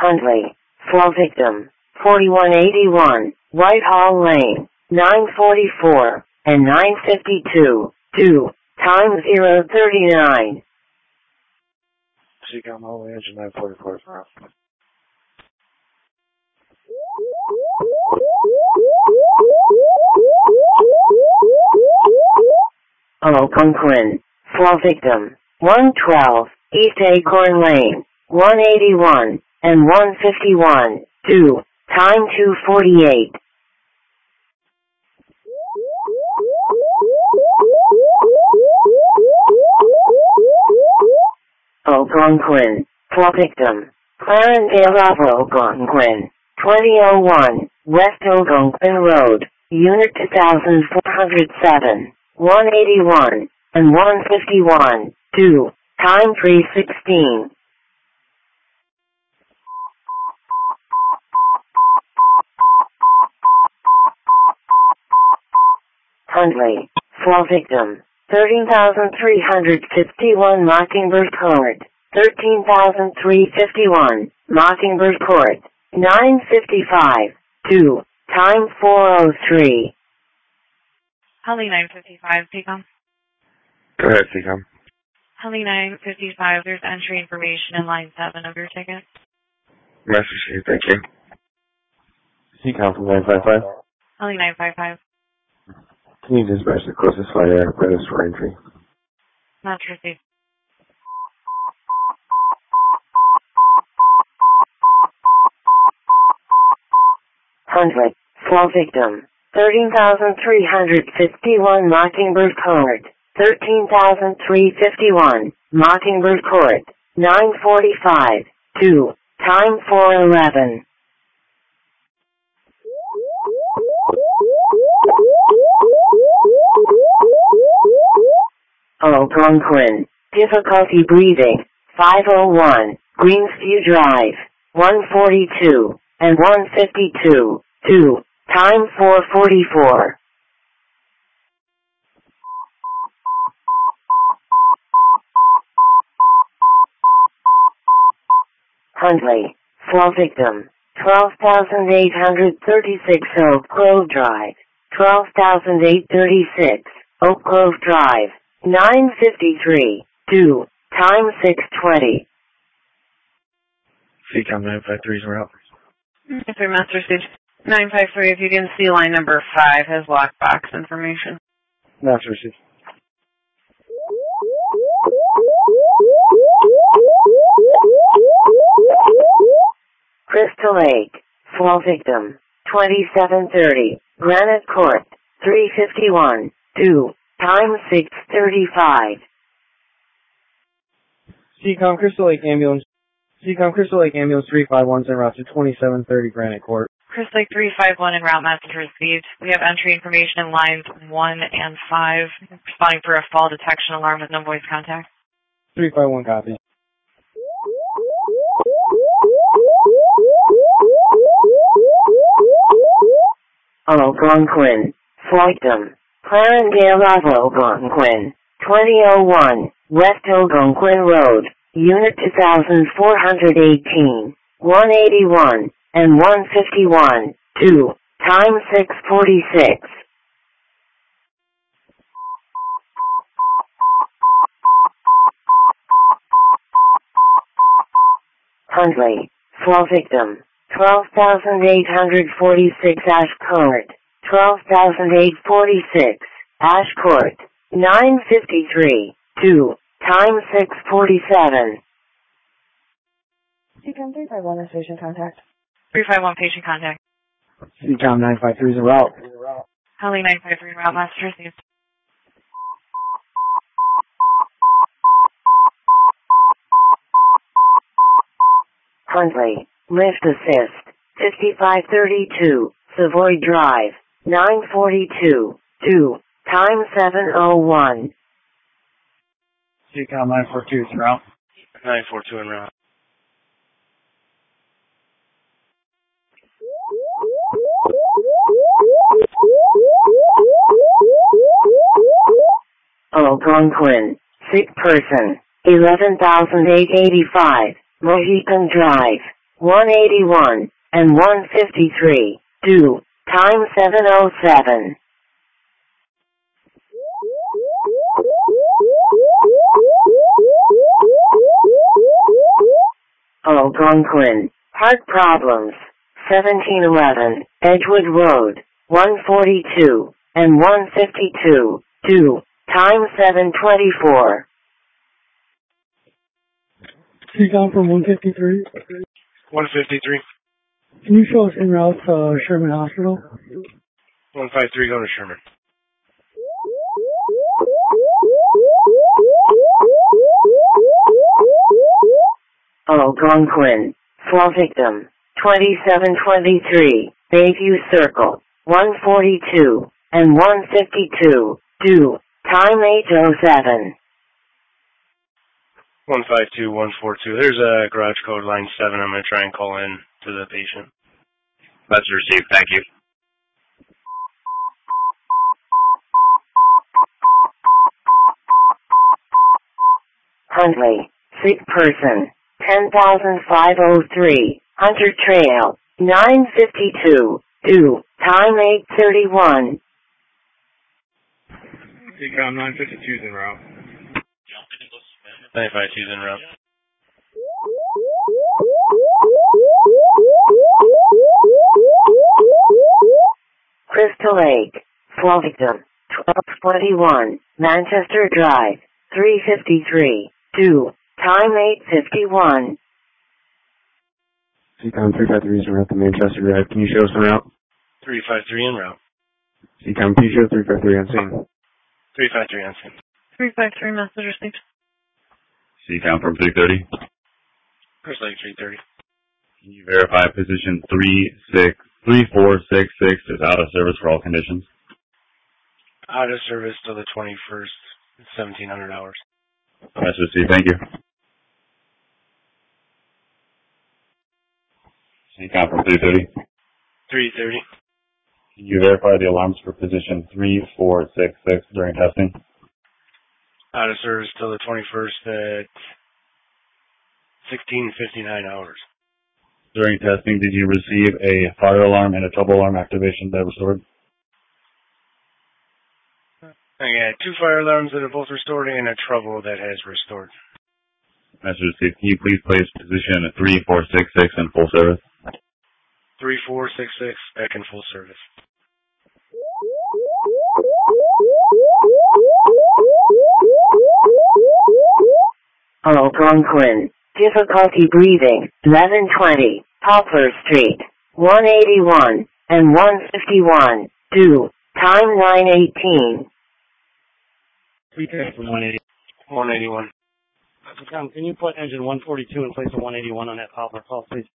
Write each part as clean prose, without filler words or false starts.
Huntley. Flow victim. 4181, Whitehall Lane, 944, and 952, 2, time 039. Seacom Hall Engine 944 for us. Algonquin. Flow victim. 112, East Acorn Lane, 181, and 151, 2, time 248. Algonquin. Flow victim. Clarendale of Algonquin. 2001, West Algonquin Road, Unit 2407, 181, and 151, 2, time 316. Huntley. Flow victim. 13,351 Mockingbird Court. 13,351 Mockingbird Court. 955, 2, time 403. Heli 955, Seacom. Go ahead, Seacom. Heli 955, there's entry information in line 7 of your ticket. Message you, thank you. Seacom from 955. Heli 955. Can you dispatch the closest flight apparatus for entry? Not received. Huntley. Flow victim. 13,351 Mockingbird Court. 13,351 Mockingbird Court. 945, 2, time 411. Algonquin. Difficulty breathing. 501, Greensview Drive. 142, and 152, 2, time 444. Huntley. Flow victim. 12,836 Oak Grove Drive. 12,836 Oak Grove Drive. 953, 2, time 620. Seacom 953 is out. Mr. Master Stage 953, if you can see line number 5 has lockbox information. Master Stage. Crystal Lake. Flow victim. 2730, Granite Court. 351, 2, time 635. Seacom Crystal Lake Ambulance. Seacom Crystal Lake Ambulance 351 is en route to 2730 Granite Court. Crystal Lake 351 en route message received. We have entry information in lines 1 and 5. Responding for a fall detection alarm with no voice contact. 351 copy. Algonquin. Floydum. Clarendale of Algonquin. 2001, West Algonquin Road, Unit 2418, 181, and 151, 2, time 646. Huntley. Flow victim. 12,846 Ash Court. 12,846 Ash Court. 953, 2, time 647. Seacom 351 is patient contact. 351 patient contact. Seacom 953 is en route. Heli 953 route master received. Huntley. Lift assist. 5532, Savoy Drive. 942, 2, time 701. Seacom 942 is en route. 942 en route. Algonquin. Sick person. 11,885, Mohican Drive. 181, and 153, due, time 7:07. Algonquin, heart problems, 1711, Edgewood Road, 142, and 152, due, time 7:24. Seacom from 153. 153. Can you show us en route to Sherman Hospital? 153, go to Sherman. Algonquin, fall victim, 2723, Bayview Circle, 142, and 152, due, time 8:07. 152, 142. There's a garage code, line 7. I'm going to try and call in to the patient. Message received. Thank you. Huntley, sick person, 10,503, Hunter Trail, 952, due, time 8:31. Seacom 952's en route. 952's en route. Crystal Lake, fall victim, 1221, Manchester Drive, 353, due, time 8:51. Seacom 353 is en route to Manchester Drive. Can you show us en route? 353 en route. Seacom, can you show 353 on scene? 353 on scene. 353, message received. Seacom from 330. Crystal Lake 330. Can you verify position 3466 is out of service for all conditions? Out of service till the 21st, 1700 hours. Message received. Thank you. Seacom from 330. 330. Can you verify the alarms for position 3466 during testing? Out of service till the 21st at 16:59 hours. During testing, did you receive a fire alarm and a trouble alarm activation that restored? I got 2 fire alarms that are both restored and a trouble that has restored. Message received. Can you please place position 3466 in full service? 3466 back in full service. Algonquin, difficulty breathing, 1120, Poplar Street, 181, and 151, due, time 9:18. Seacom from 180. 181. Seacom, can you put engine 142 in place of 181 on that Poplar call, please?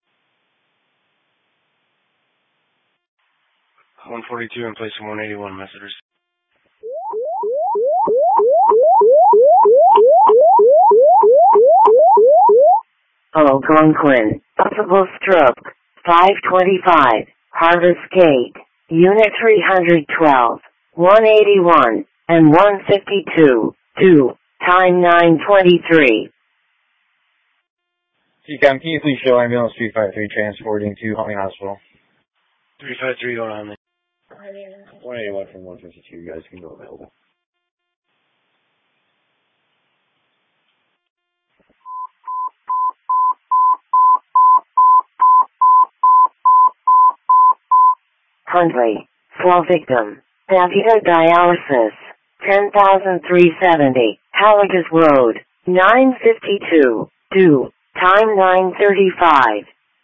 142 in place of 181 messengers. Algonquin, possible stroke, 525, Harvest Gate, Unit 312, 181, and 152, due, time 9:23. Seacom, can you please show ambulance 353 transporting to Huntley Hospital? 353 going on there. 181 from 152, you guys can go available. Huntley, fall victim, Davida dialysis, 10,370, Halligas Road, 952, due, time 9:35.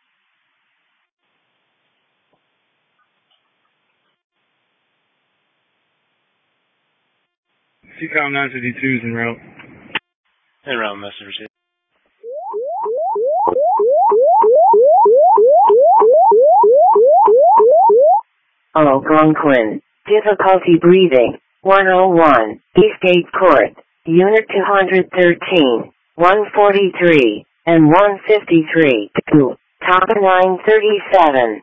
Seacom 952 is en route. En route, messengers. Algonquin, difficulty breathing, 101, Eastgate Court, Unit 213, 143, and 153, due, time 9:37.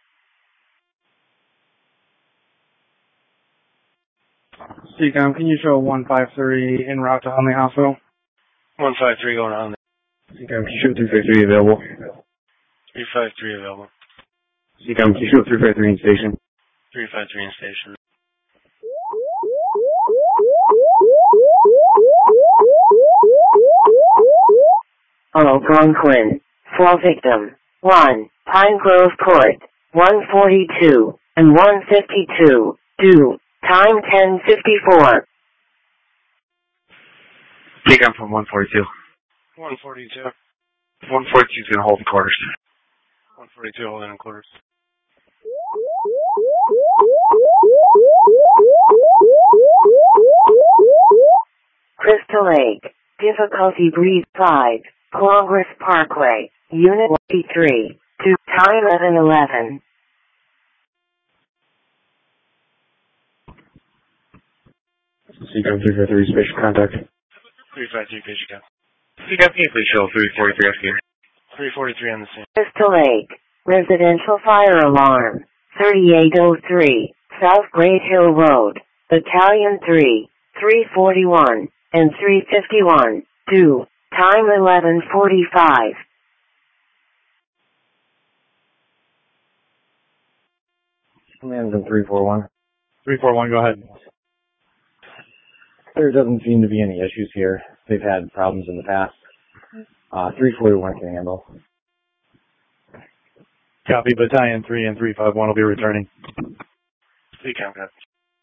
Seacom, can you show 153 en route to Huntley Hospital? 153 going on there. Seacom, can you show 353 available? 353 available. Seacom, Kilo 353 in station. 353 in station. Algonquin. Fall victim. 1. Pine Grove Court. 142 and 152. Due. Time 10:54. Seacom from 142. 142. 142 is going to hold the quarters. 142 holding in quarters. Crystal Lake. Difficulty breeze 5. Congress Parkway. Unit 3. To time 11:11. Seacom 353 spatial contact. 353 patient count. Seacom, can you please show 343 SQ? 343 on the scene. Crystal Lake. Residential fire alarm. 3803. South Great Hill Road. Battalion 3. 341 and 351. Due. Time 11:45. Command from 341. 341, go ahead. There doesn't seem to be any issues here. They've had problems in the past. 341 can handle. Copy, Battalion 3 and 351 will be returning. Seacom count.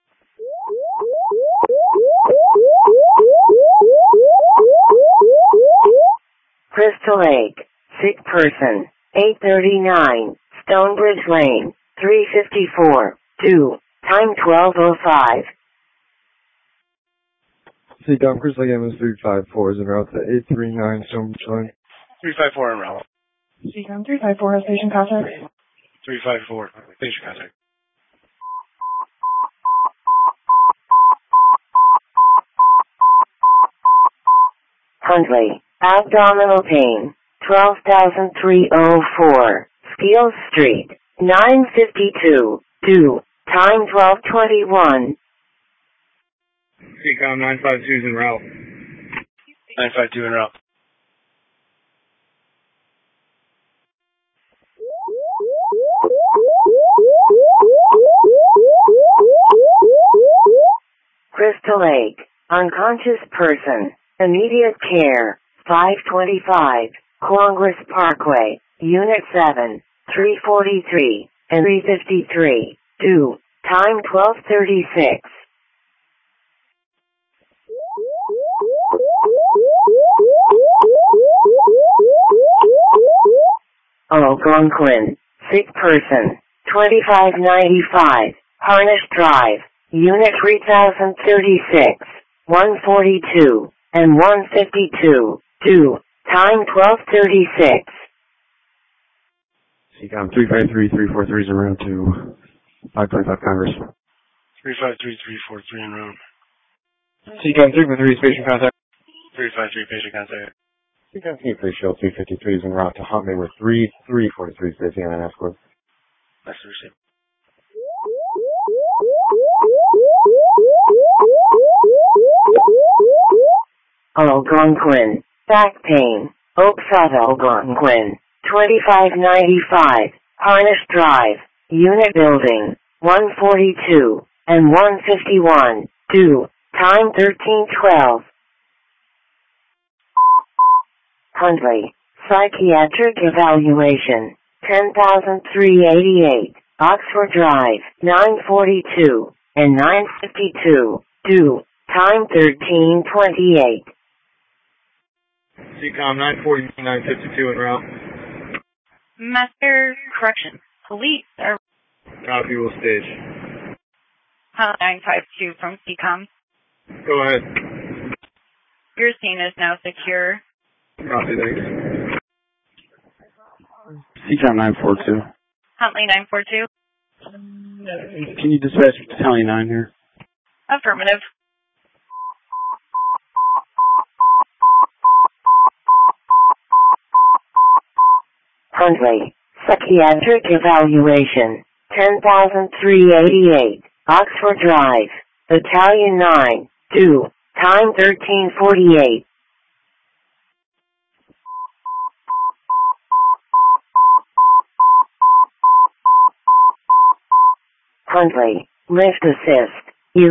Crystal Lake. Sick person. 839. Stonebridge Lane. 354. Due. Time 12:05. Seacom, Crystal Lake MS 354 is en route to 839 Stonebridge Lane. 354 en route. Seacom 354 has patient contact. 354 patient contact. Huntley. Abdominal pain. 12,304. Steele Street. 952. Due. Time 12:21. Seacom 952 is en route. 952 en route. Crystal Lake. Unconscious person. Immediate care. 525. Congress Parkway. Unit 7. 343 and 353. Due. Time 12:36. Algonquin. Sick person. 2595. Harnish Drive. Unit 3036. 142 and 152. Due. Time 12:36. Seacom 353 343 is en route to 525 Congress. 353 343 en route. Seacom 353 is patient contact. 353 patient contact. Seacom, can you please show 353 is en route to Huntley with 343 is busy on an escort. That's the receipt. Algonquin. Back pain. Oakside Algonquin. 2595. Harnish Drive. Unit building. 142 and 151. Due. Time 13:12. Huntley. Psychiatric evaluation. 10,388. Oxford Drive. 942 and 952. Due. Time 13:28. Seacom 940 952 en route. Master Correction. Police are Copy, will stage. 952 from CCOM. Go ahead. Your scene is now secure. Copy, thanks. Seacom 942. Huntley 942. Can you dispatch Battalion 9 here? Affirmative. Huntley. Psychiatric evaluation. 10,388. Oxford Drive. Battalion 9. Due. Time 13:48. Huntley, lift assist,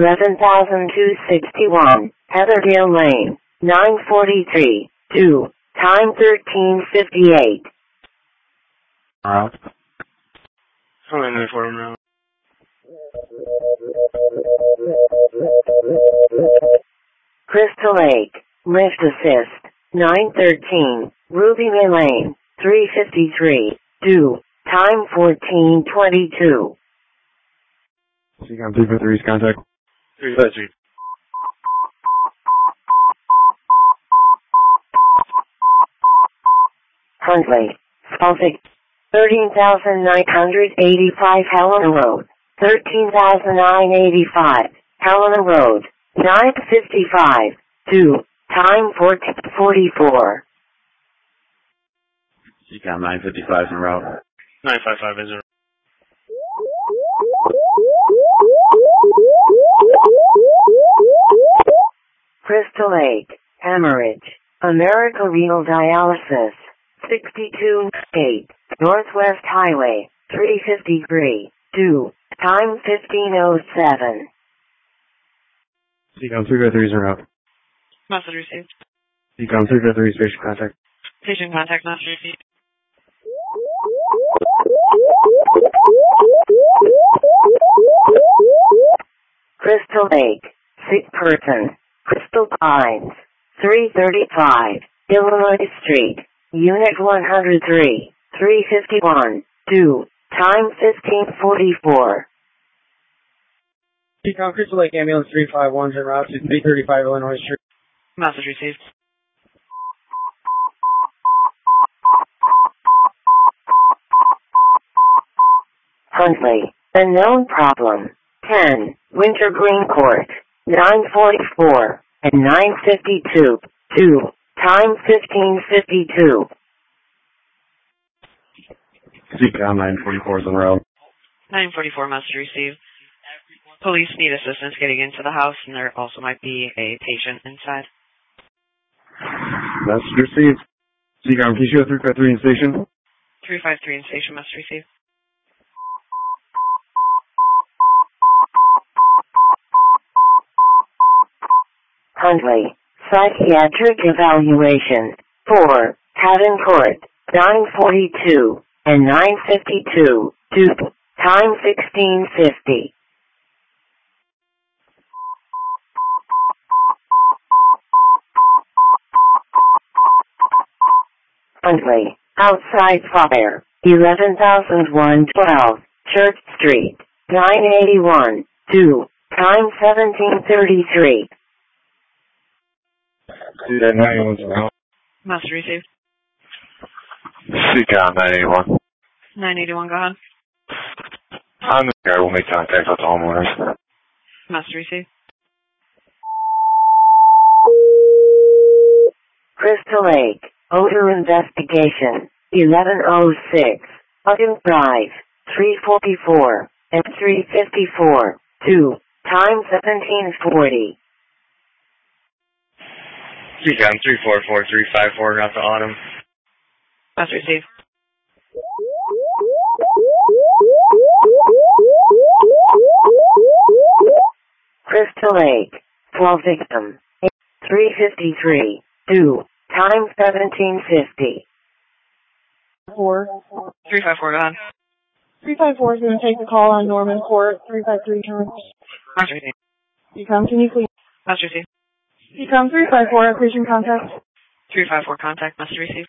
11,261, Heatherdale Lane, 943, 2, time 13:58. Route. Huntley 94 en route. Crystal Lake, lift assist, 913, Ruby May Lane, 353, 2, time 14:22. Seacom 353's contact. 353. Huntley, Suffolk, 13,985 Helena Road, 13,985 Helena Road, 955, 2, time 14:44. Seacom 955 en route. 955 is en route. Crystal Lake, Hemorrhage, America Renal Dialysis, 62-8, Northwest Highway, 353, 2, time 15:07. Seacom 353's en route. Message received. Seacom 353's patient contact. Patient contact message received. Crystal Lake, sick person, Crystal Pines, 335, Illinois Street, Unit 103, 351, 2, time 15:44. Seacom Crystal Lake Ambulance 351's en route to 335 Illinois Street. Message received. Huntley, unknown problem, 10, Wintergreen Court, 944, and 952, 2, time 15:52. Seacom 944's en route. 944 message received. Police need assistance getting into the house, and there also might be a patient inside. Message received. Seacom, can you show 353 in station? 353 in station message received. Huntley, psychiatric evaluation, 4, Haddon Court, 942, and 952, 2, time 16:50. Huntley, outside fire, 11,112, Church Street, 981, 2, time 17:33. See that 91's en route. Message received. Seacom 981. 981, go ahead. On the guy will make contact with the homeowners. Message received. Crystal Lake, odor investigation, 1106, Hutton Drive, 344, and 354, 2, time 17:40. Seacom 344, 354 route to Autumn. Message received. Crystal Lake, 12 victim, 353, 2, time 17:50. 354, go ahead. 354 is going to take the call on Norman Court, 353 turns. Message received. Seacom, can you please? Message received. Seacom 354, patient contact. 354 contact message received.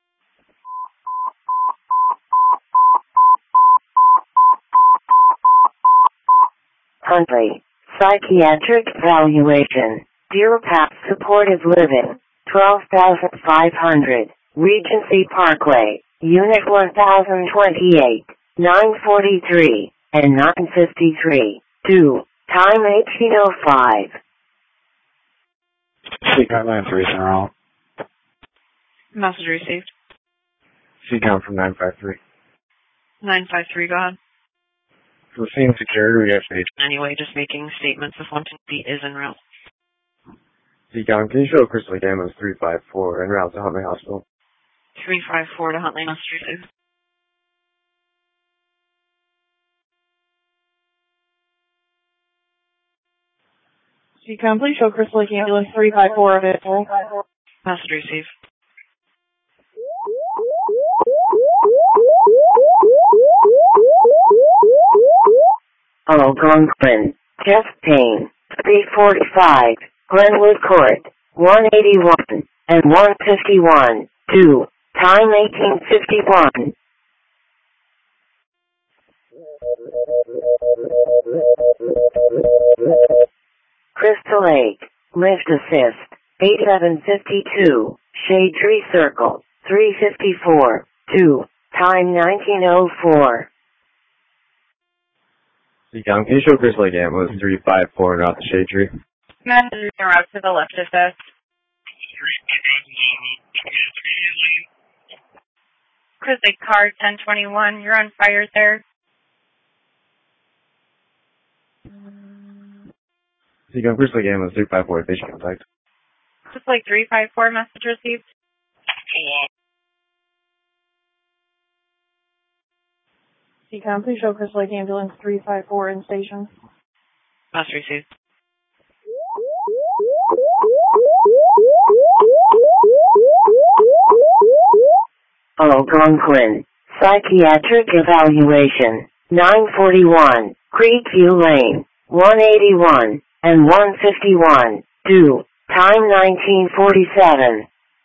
Huntley, psychiatric evaluation, Deer Path Supportive Living, 12,500, Regency Parkway, Unit 1028, 943, and 953, 2, time 18:05. Seacom 953's en route. Message received. Seacom from 953. 953, go ahead. For scene security, we have to Anyway, just making statements if one is en route. Seacom, can you show Crystal Lake Ambulance 354 en route to Huntley Hospital? 354 to Huntley message received. Decom, please show Crystal Lake Ambulance 354 available. Message received. Algonquin, chest pain, 345, Glenwood Court, 181, and 151, 2, time 1851. Crystal Lake, lift assist, 8752, Shade Tree Circle, 354, 2, time 1904. Decom, can you show Crystal Lake Ambulance 354 and route to Shade Tree? Message route to the left assist. Crystal Lake car 1021, you're on fire there. Decom, Crystal Lake Ambulance 354, patient contact. Crystal Lake 354, message received. Decom, please show Crystal Lake Ambulance 354 in station. Message received. Algonquin, psychiatric evaluation, 941, Creekview Lane, 181, and 151, 2, time 1947.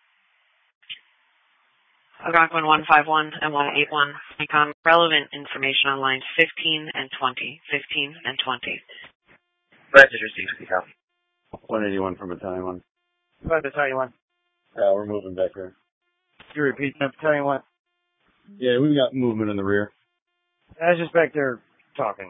Algonquin 151 and 181. Decom, relevant information on lines 15 and 20. 15 and 20. Message received, Decom. 181 from Battalion 1. Battalion 1. We're moving back there. You repeat that, Battalion 1. Yeah, we've got movement in the rear. I was just back there talking.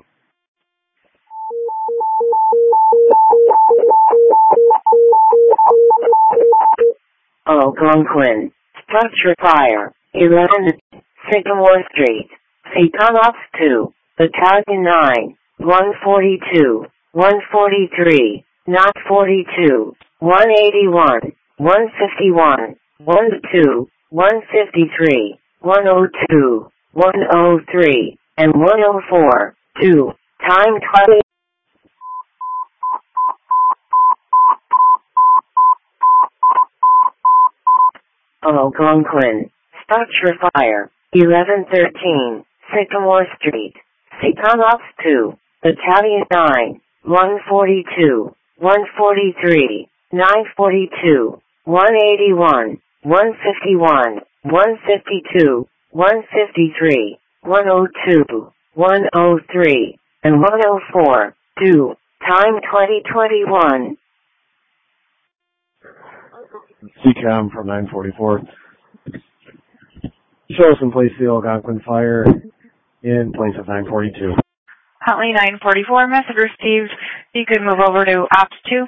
Algonquin, structure fire, 11, Sycamore Street, Seatonox 2, Battalion 9, 142, 143, Knot 42, 181, 151, 12, 153, 102, 103, and 104, 2, time 20. Algonquin, structure fire, 1113, Sycamore Street, Seatonox 2, Battalion 9, 142, 143, 942, 181, 151, 152, 153, 102, 103, and 104, 2, time 2021. Decom from 944. Show us in place the Algonquin fire in place of 942. Huntley 944, message received. You could move over to Ops 2.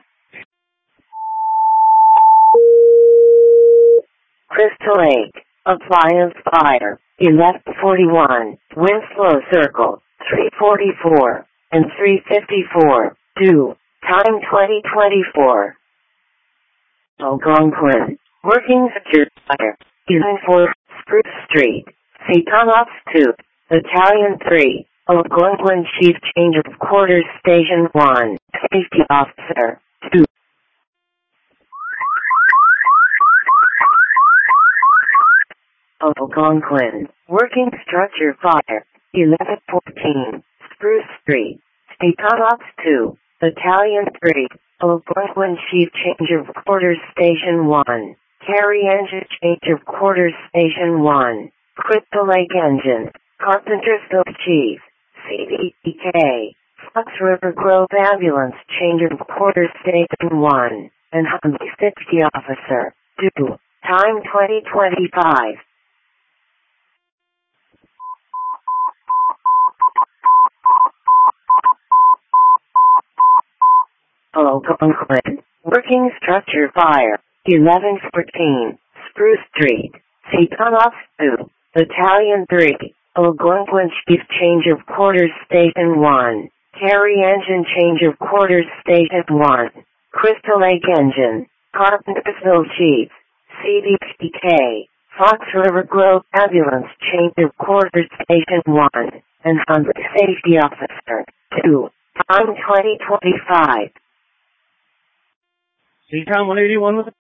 Crystal Lake, appliance fire, 1141, Winslow Circle, 344, and 354, 2, time 2024. Algonquin, working secure fire, 114, Spruce Street, Seatonox 2, Battalion 3, Algonquin Chief Change of Quarters Station 1, Safety Officer, 2. Algonquin, working structure fire, 1114, Spruce Street, Seatonox 2, Battalion 3, Algonquin Chief Change of Quarters Station 1, Carry Engine Change of Quarters Station 1, Crystal Lake Engine, Carpentersville Chief, CDK, Fox River Grove Ambulance Change of Quarters Station 1, and Huntley Safety Officer, 2, time 2025. Algonquin, working structure fire, 1114, Spruce Street, Seatonox 2, Battalion 3, Algonquin Chief Change of Quarters Station 1, Carry Engine Change of Quarters Station 1, Crystal Lake Engine, Carpentersville Chief, CDK, Fox River Grove Ambulance Change of Quarters Station 1, and Huntley Safety Officer, 2, time 2025. CCOM 181 with...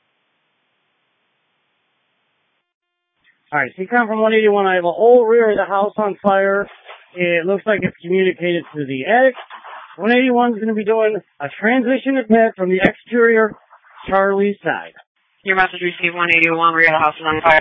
Alright, CCOM from 181, I have a whole rear of the house on fire. It looks like it's communicated to the attic. 181 is going to be doing a transition attack from the exterior Charlie side. Your message received 181, rear of the house is on fire.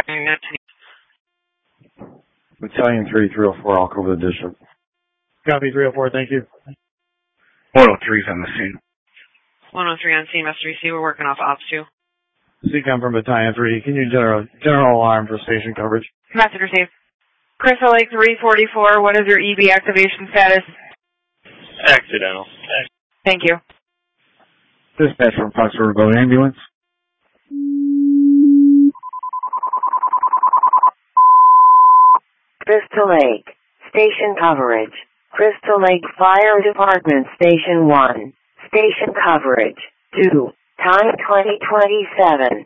Battalion 3304, I'll cover the district. Copy 304, thank you. 103's on the scene. 103 on scene, message received, we're working off Ops 2. CCOM from Battalion 3, can you general alarm for station coverage? Message received. Crystal Lake 344, what is your EB activation status? Accidental. Thank you. Dispatch from Foxford Road Ambulance. Crystal Lake. Station coverage. Crystal Lake Fire Department Station 1. Station coverage. 2. Time 2027.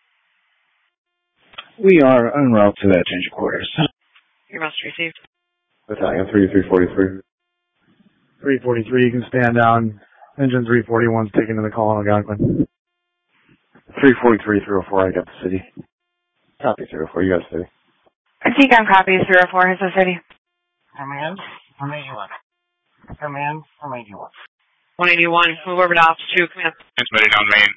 We are en route to that change of quarters. Your message received. Battalion 3343. 343, you can stand down. Engine 341's taken to the call on Algonquin. 343, 304, I got the city. Copy 304, you got the city. CCOM copy 304, is the city. Command from 81. Command from 81. 181, move over to Ops 2, command. Transmitting on main.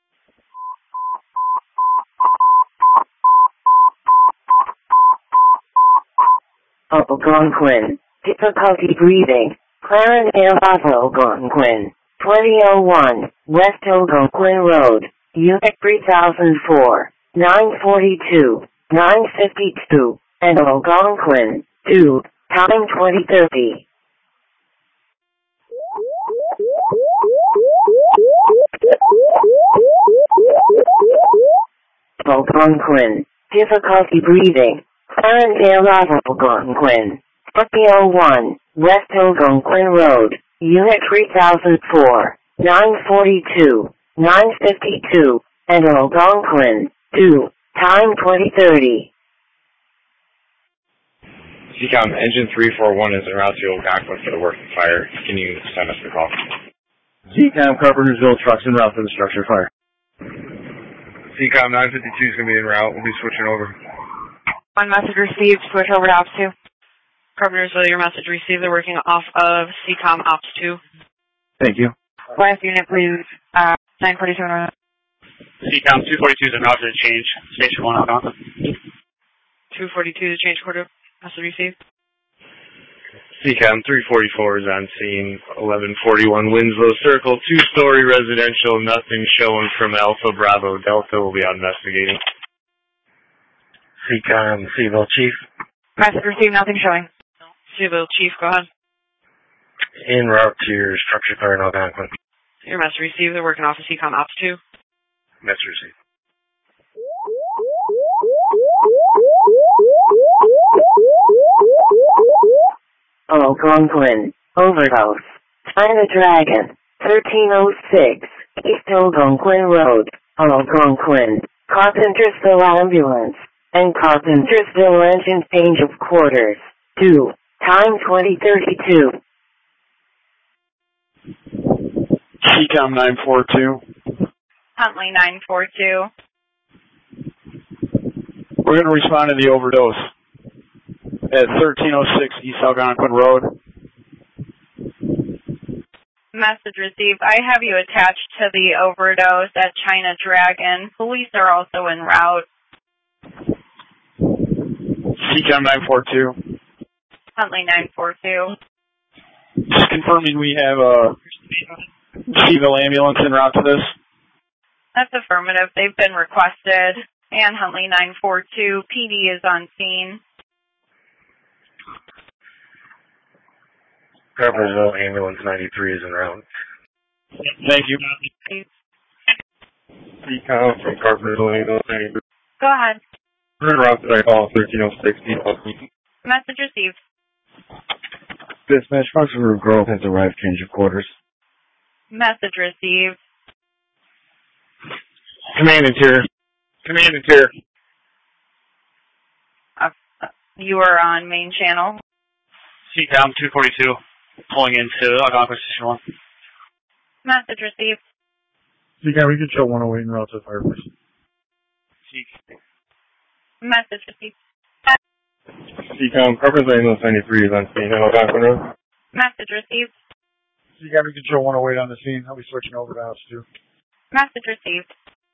Algonquin. Difficulty breathing. Clarendale Algonquin. 2001. West Algonquin Road. Unit 3004. 942. 952. And Algonquin. 2. Time 2030. Algonquin. Difficulty breathing. Clarendale Algonquin. 2001. West Algonquin Road. Unit 3004. 942. 952. And Algonquin. 2. Time 2030. CCOM, engine 341 is en route to Algonquin for the working fire. Can you send us the call? CCOM, Carpentersville, trucks en route for the structure fire. CCOM 952 is going to be en route. We'll be switching over. One message received, switch over to Ops 2. Carpentersville, your message received, they're working off of CCOM Ops 2. Thank you. Last unit, please. 947. CCOM 242 is en route to the change. Station 1 Algonquin. 242 to change quarter. Message received. CCOM 344 is on scene. 1141 Winslow Circle. 2-story residential. Nothing showing from Alpha Bravo Delta. Will be out investigating. CCOM, Seville Chief. Message received, nothing showing. Seville Chief, go ahead. En route to your structure fire in Algonquin. Your message received, they're working off of CCOM Ops 2. Message received. Algonquin. Overdose. China Dragon. 1306. East Algonquin Road. Algonquin. Carpentersville Ambulance. And Carpentersville Engine change of quarters. 2. Time 2032. CCOM 942. Huntley 942. We're going to respond to the overdose at 1306 East Algonquin Road. Message received. I have you attached to the overdose at China Dragon. Police are also en route. CCOM 942. Huntley 942. Just confirming we have a Seville ambulance en route to this. That's affirmative. They've been requested. And Huntley 942. PD is on scene. Carpentersville Ambulance 93 is en route. Thank you. CCOM from Carpentersville Ambulance 93. Go ahead. We're en route to that call 1306 East Algonquin. Message received. Dispatch, Foxford Grove has arrived, change of quarters. Message received. Command Interior. Command Interior. You are on main channel. CCOM 242. Pulling into Algonquin Station 1. Message received. CCAM, we can show 108 en route to the fire, please. Message received. CCAM, Purpose Ambulance 93 is on scene. Algonquin Road. Message received. CCAM, we can show 108 on the scene. I'll be switching over to house 2. Message received.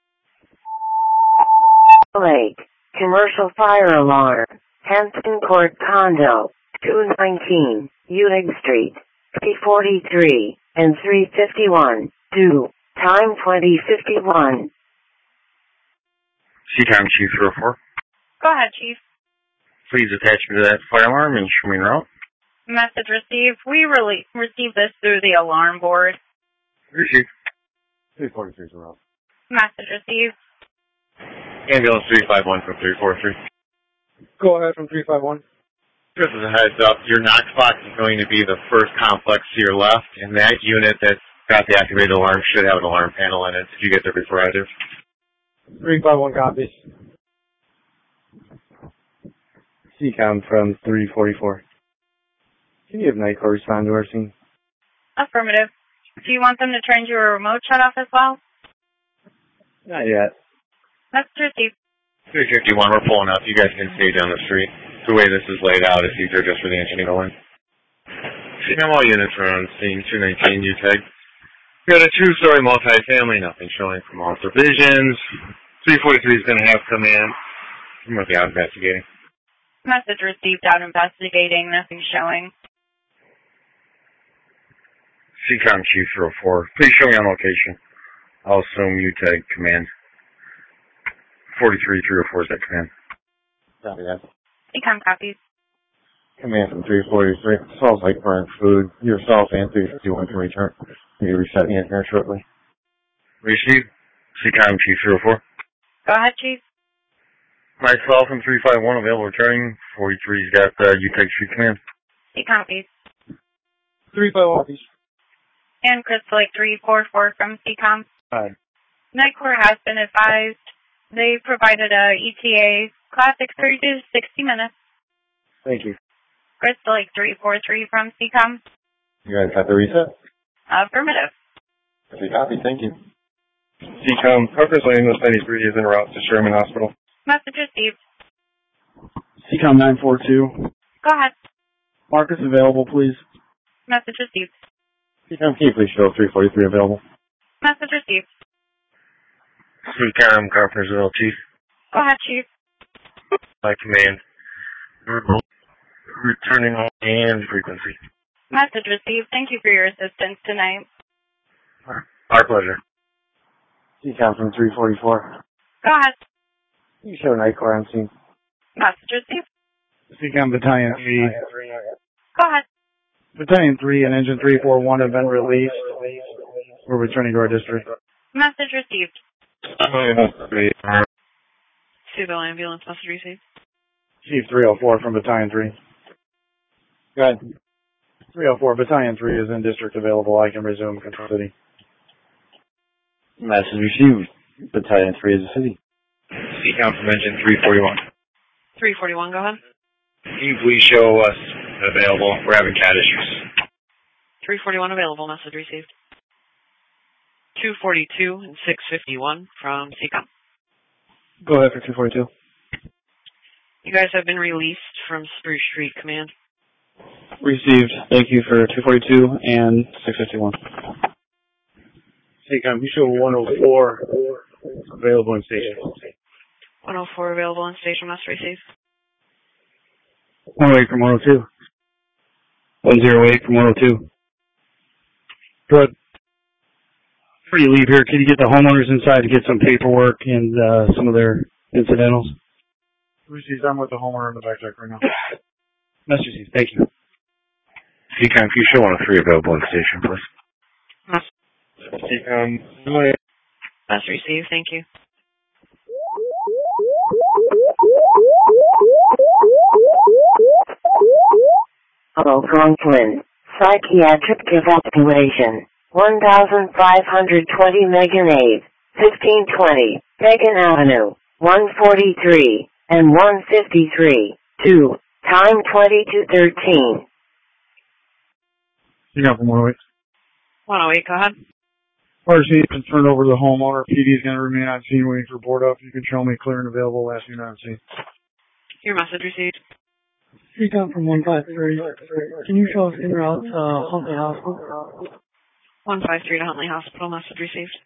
Lake. Commercial fire alarm. Hampton Court Condo. 219. Ulig Street. 343 and 351. 2. Time 2051. CCAM Chief 304. Go ahead, Chief. Please attach me to that fire alarm and show me en route. Message received. We received this through the alarm board. Received. 343 is en route. Message received. Ambulance 351 from 343. Go ahead from 351. Just as a heads up, your Knox box is going to be the first complex to your left, and that unit that's got the activated alarm should have an alarm panel in it. Did you get there before I do? 351 copies. CCAM from 344. Can you have Night Corps respond to our scene? Affirmative. Do you want them to turn to a remote shut-off as well? Not yet. Message received. 351, we're pulling up. You guys can stay down the street. The way this is laid out, it's easier just for the engine to go in. CCAM, all units are on scene. 219 UTAG. We got a 2-story multifamily, nothing showing from all provisions. 343 is going to have command. I'm going to be out investigating. Message received. Out investigating. Nothing showing. CCAM Chief 304. Please show me on location. I'll assume UTAG command. 43-304 is that command. Copy that. CCAM copies. Command from 343. Smells like burnt food. Yourself and 351 can return. Can you reset me in here shortly? Received. CCAM Chief 304. Go ahead, Chief. Myself and 351 available returning. 43's got UTAG Street command. CCAM copies. 351 copies. And Crystal Lake 344 from CCOM. Hi. Night Corps has been advised. They provided a ETA classic 30 to 60 minutes. Thank you. Crystal Lake 343 from CCOM. You guys got the reset? Affirmative. Copy, thank you. CCOM, Purpose Ambulance 93 is en route to Sherman Hospital. Message received. CCOM 942. Go ahead. Marcus available, please. Message received. CCOM, can you please show 343 available? Message received. CCAM Carpentersville Chief. Go ahead, Chief. By command. Returning on and frequency. Message received. Thank you for your assistance tonight. Our pleasure. CCOM from 344. Go ahead. Can you show Night Corps on scene? Message received. CCOM Battalion 3. Go ahead. Battalion 3 and Engine 341 have been released. We're returning to our district. Message received. Civil ambulance message received. Chief 304 from Battalion 3. Go ahead. 304, Battalion 3 is in district available. I can resume Control City. Message received. Battalion 3 is a city. CCAM from engine 341. 341, go ahead. Can you please show us available? We're having cat issues. 341 available, message received. 242 and 651 from CCOM. Go ahead for 242. You guys have been released from Spruce Street Command. Received. Thank you for 242 and 651. CCAM, you show 104 available in station. 104 available in station, message received. 108 from 102. 108 from 102. Good. Before you leave here, can you get the homeowners inside to get some paperwork and some of their incidentals? Lucy's, I'm with the homeowner in the back deck right now. Message received. Thank you. CCAM, if you show 103 available in station, please. CCAM, Message received, thank you. Hello, Franklin. Psychiatric evacuation. 1520 Megan Ave, 1520, Megan Avenue, 143, and 153, 2, time 22:13. CCAM from 108. 108, go ahead. RC has been turned over to the homeowner. PD is going to remain on scene waiting for board up. You can show me clear and available last unit on scene. Your message received. Recon from 153. Can you show us in route to Huntley Hospital? 153 to Huntley Hospital, message received.